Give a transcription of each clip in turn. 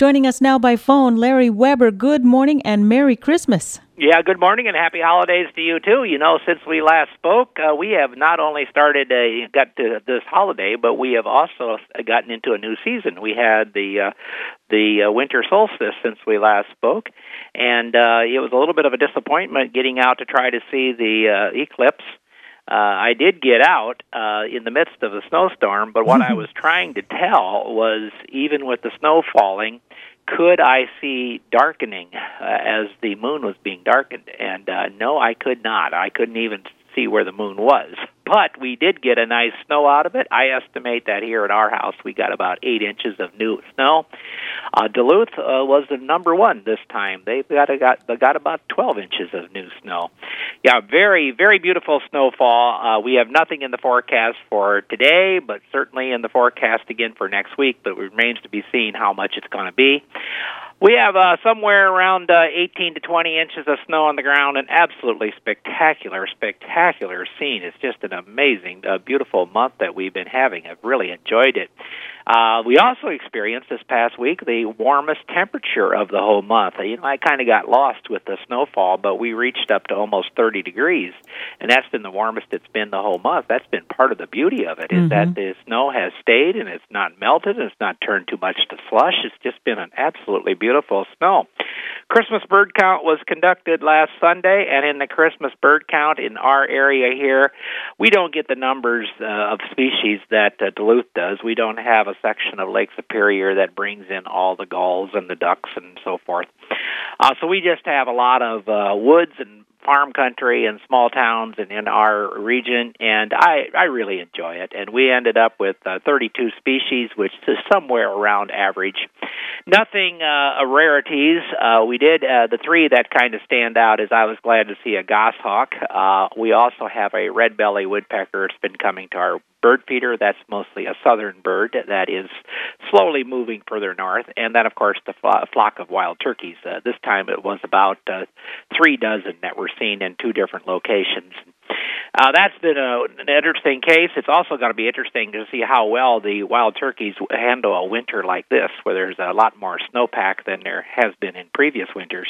Joining us now by phone, Larry Weber. Good morning and Merry Christmas. Yeah, good morning and happy holidays to you, too. You know, since we last spoke, we have not only got to this holiday, but we have also gotten into a new season. We had the winter solstice since we last spoke, and it was a little bit of a disappointment getting out to try to see the eclipse. I did get out in the midst of the snowstorm, but what I was trying to tell was, even with the snow falling, could I see darkening as the moon was being darkened? And no, I could not. I couldn't even see where the moon was. But we did get a nice snow out of it. I estimate that here at our house we got about 8 inches of new snow. Duluth was the number one this time. They got about 12 inches of new snow. Yeah, very, very beautiful snowfall. We have nothing in the forecast for today, but certainly in the forecast again for next week, but it remains to be seen how much it's going to be. We have somewhere around 18 to 20 inches of snow on the ground, an absolutely spectacular scene. It's just an amazing, beautiful month that we've been having. I've really enjoyed it. We also experienced this past week the warmest temperature of the whole month. You know, I kind of got lost with the snowfall, but we reached up to almost 30 degrees, and that's been the warmest it's been the whole month. That's been part of the beauty of it, is that the snow has stayed, and it's not melted, and it's not turned too much to slush. It's just been an absolutely beautiful snow. Christmas bird count was conducted last Sunday, and in the Christmas bird count in our area here, we don't get the numbers of species that Duluth does. We don't have a section of Lake Superior that brings in all the gulls and the ducks and so forth. So we just have a lot of woods and farm country and small towns in our region, and I really enjoy it. And we ended up with 32 species, which is somewhere around average. Nothing rarities. We did the three that kind of stand out is I was glad to see a goshawk. We also have a red-bellied woodpecker. It's been coming to our bird feeder. That's mostly a southern bird that is slowly moving further north. And then, of course, the flock of wild turkeys. This time it was about 3 dozen that were seen in 2 different locations. That's been an interesting case. It's also going to be interesting to see how well the wild turkeys handle a winter like this, where there's a lot more snowpack than there has been in previous winters.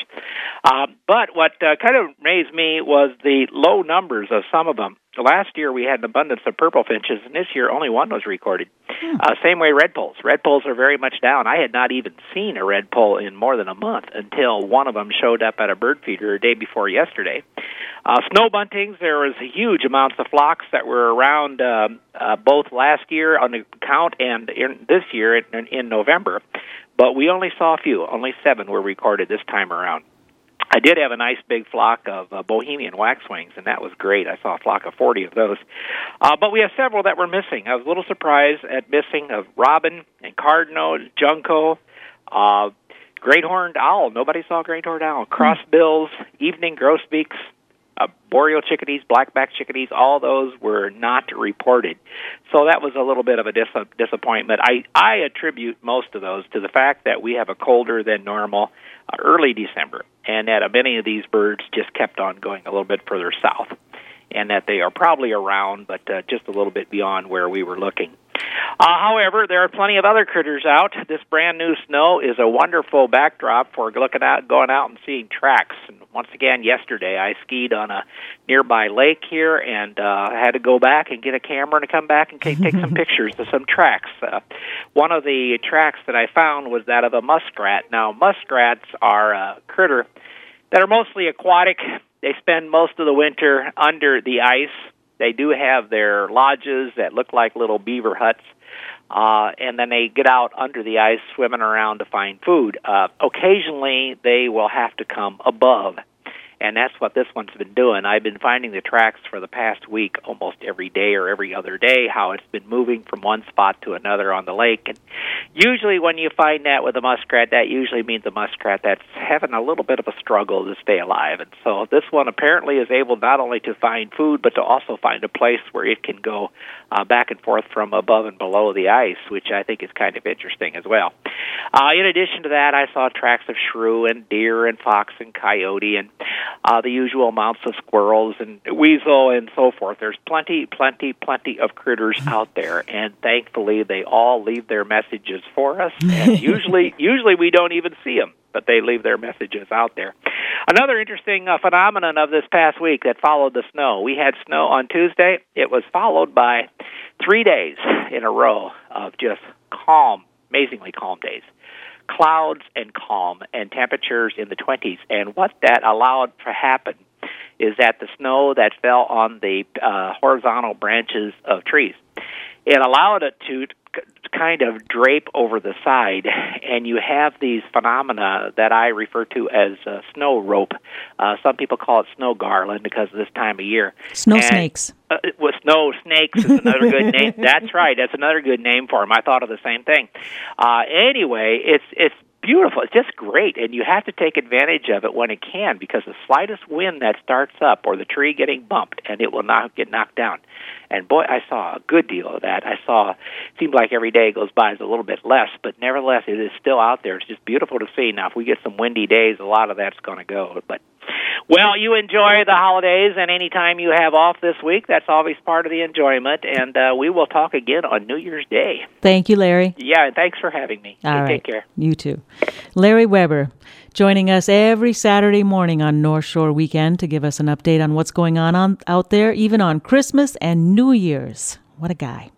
But what kind of amazed me was the low numbers of some of them. Last year we had an abundance of purple finches, and this year only one was recorded. Same way redpolls. Redpolls are very much down. I had not even seen a redpoll in more than a month until one of them showed up at a bird feeder the day before yesterday. Snow buntings, there was huge amounts of flocks that were around both last year on the count and this year in November, but we only saw a few. Only 7 were recorded this time around. I did have a nice big flock of Bohemian waxwings, and that was great. I saw a flock of 40 of those. But we have several that were missing. I was a little surprised at missing of robin and cardinal, junco, great horned owl. Nobody saw great horned owl. Crossbills, evening grosbeaks, boreal chickadees, blackback chickadees, all those were not reported. So that was a little bit of a disappointment. I attribute most of those to the fact that we have a colder than normal early December, and that many of these birds just kept on going a little bit further south, and that they are probably around, but just a little bit beyond where we were looking. However, there are plenty of other critters out. This brand new snow is a wonderful backdrop for going out and seeing tracks. And once again, yesterday I skied on a nearby lake here and had to go back and get a camera and come back and take some pictures of some tracks. One of the tracks that I found was that of a muskrat. Now, muskrats are a critter that are mostly aquatic. They spend most of the winter under the ice. They do have their lodges that look like little beaver huts, and then they get out under the ice swimming around to find food. Occasionally, they will have to come above, and that's what this one's been doing. I've been finding the tracks for the past week almost every day or every other day, how it's been moving from one spot to another on the lake. And usually when you find that with a muskrat, that usually means a muskrat that's having a little bit of a struggle to stay alive. And so this one apparently is able not only to find food, but to also find a place where it can go back and forth from above and below the ice, which I think is kind of interesting as well. In addition to that, I saw tracks of shrew and deer and fox and coyote, and the usual amounts of squirrels and weasel and so forth. There's plenty of critters out there, and thankfully they all leave their messages for us. And usually we don't even see them, but they leave their messages out there. Another interesting phenomenon of this past week that followed the snow. We had snow on Tuesday. It was followed by 3 days in a row of just calm, amazingly calm days. Clouds and calm and temperatures in the 20s. And what that allowed to happen is that the snow that fell on the horizontal branches of trees, it allowed it to kind of drape over the side, and you have these phenomena that I refer to as snow rope. Some people call it snow garland because of this time of year. Snow snakes. With snow snakes is another good name. That's right. That's another good name for them. I thought of the same thing. Anyway, it's beautiful. It's just great, and you have to take advantage of it when it can, because the slightest wind that starts up or the tree getting bumped, and it will not get knocked down. And boy, I saw a good deal of that. It seems like every day goes by is a little bit less, but nevertheless, it is still out there. It's just beautiful to see. Now, if we get some windy days, a lot of that's going to go. But, well, you enjoy the holidays, and any time you have off this week, that's always part of the enjoyment. And we will talk again on New Year's Day. Thank you, Larry. Yeah, and thanks for having me. All right. Take care. You too. Larry Weber, joining us every Saturday morning on North Shore Weekend to give us an update on what's going on out there, even on Christmas and New Year's. What a guy.